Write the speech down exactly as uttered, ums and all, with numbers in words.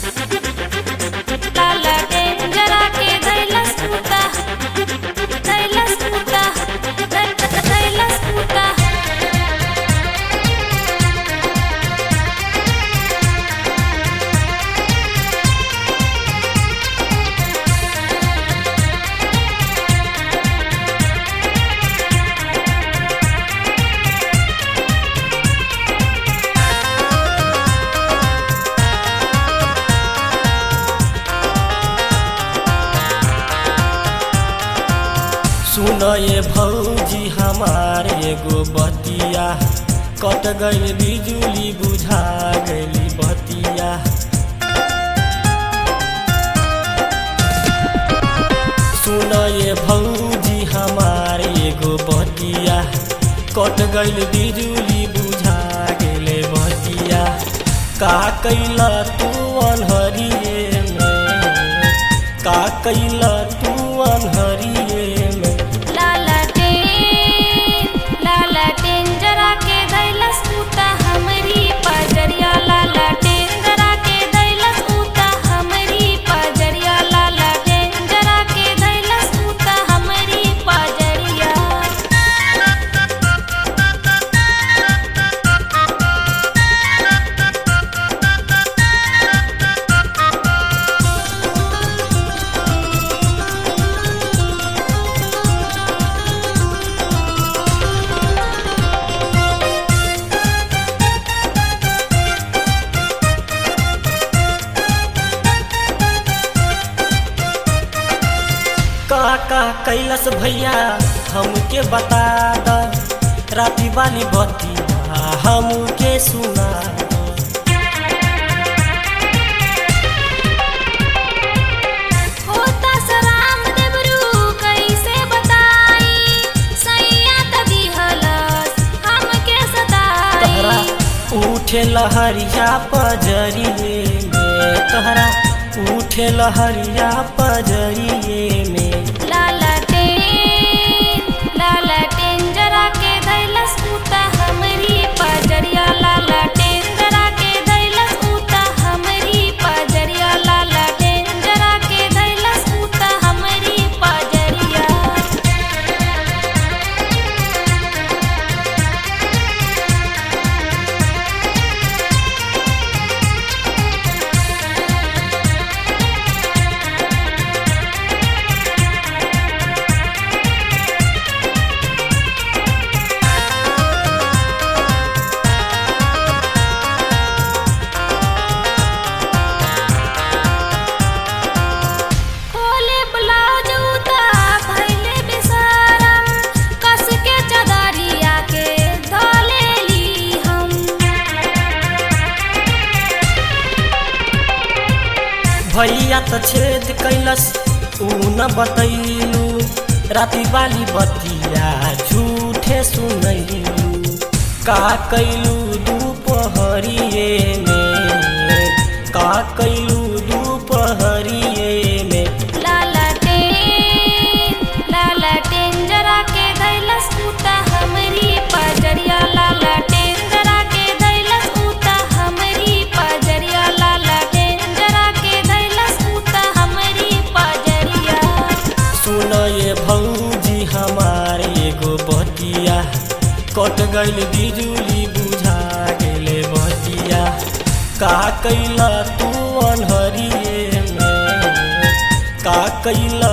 सुन ये भौजी हमार एगो बतिया, कट गइल बिजुली बुझा गइली बतिया। सुन ये भौजी हमार एगो बतिया, कट गइल बिजुली बुझा गइले बतिया। का कैला तू अनहरिए में, का कैला तू अनहरिए में। का कैलस भैया हमके बता द, राती वाली बतिया हमके सुना द। होता सराम देवरू कैसे बताई, सैया त दिहलस हमके सताई। तहरा उठे लहरिया पजरिए में, तहरा उठे लहरिया पजरिए में। भैया त छेद कैलस ऊ न बतैलू, राती वाली बतिया झूठे सुनैलू। का कैलू दोपहरिए में, का कैलू दोपहरिए में। भौजी हमार एगो बतिया, कट गइल बिजुली बुझा गइले बतिया। का कैला तू अनहरिए में, का कैला